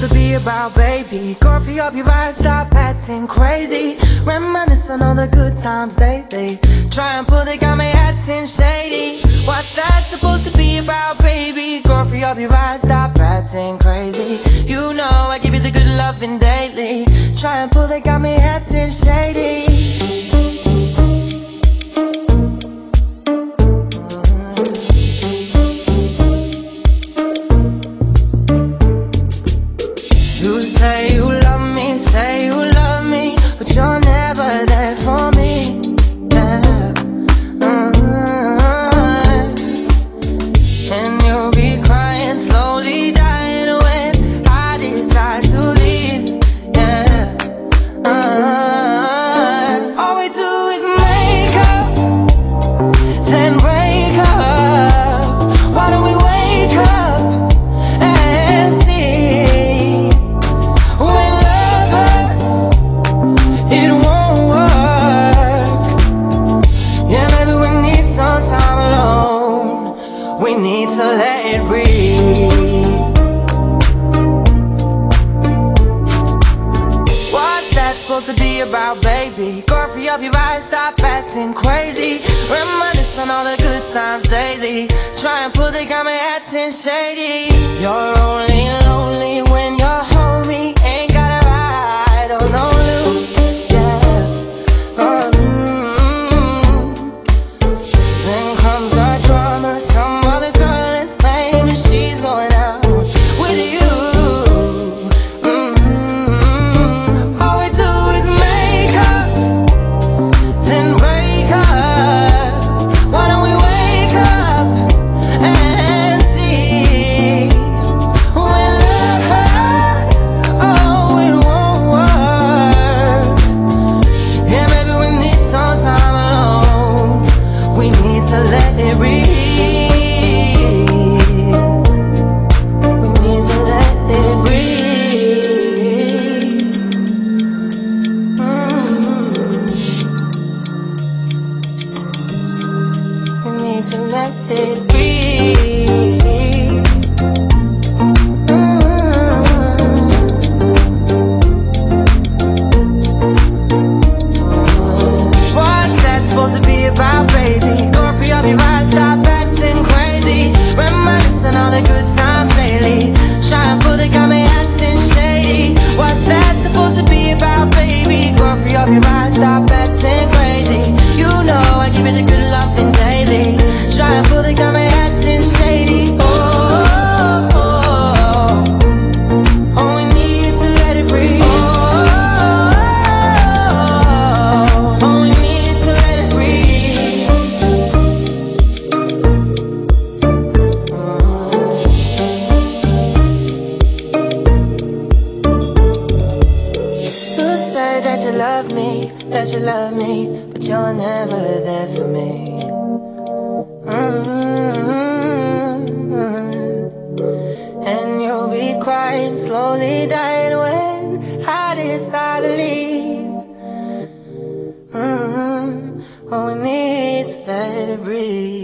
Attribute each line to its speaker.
Speaker 1: to be about, baby? Girl, free up your vibe, stop acting crazy. Reminisce on all the good times lately. Try and pull, they got me acting shady. What's that supposed to be about, baby? Girl, free up your vibe, stop acting crazy. You know I give you the good loving daily. Try and pull, they got me acting shady. Say you love me, but you're never there for me. Yeah. And you'll be crying, slowly dying when I decide to leave. Yeah. All we do is make up, then break up. Why don't we wake up and see? We need to let it breathe. What's that supposed to be about, baby? Girl, free up your vibe, stop acting crazy. Reminisce on all the good times daily. Try and pull, they got me acting shady. You're only lonely when you're homie. Ain't gotta ride on no loop. Then comes our drama, some other girl is claiming she's going out with you. All we do is make up, then break up. Why don't we wake up and see? When love hurts, oh, it won't work. Yeah, maybe we need some time alone. We need to let it breathe. We need to let it breathe. We need to let it breathe. What's that supposed to be about, baby? Go free up your vibe, stop acting crazy. Reminiscing all the good times lately. Try and pull, they got me acting shady. What's that supposed to be about, baby? Go free up your vibe, stop acting crazy. You know I give you the good loving daily. Try and pull, they got me acting shady. Oh, oh, oh, oh. Oh, we need to let it breathe. Oh, we need to let it breathe. You say that you love me, but you're never there for me. And you'll be crying, slowly dying when I decide to leave. Oh, we need to let it breathe.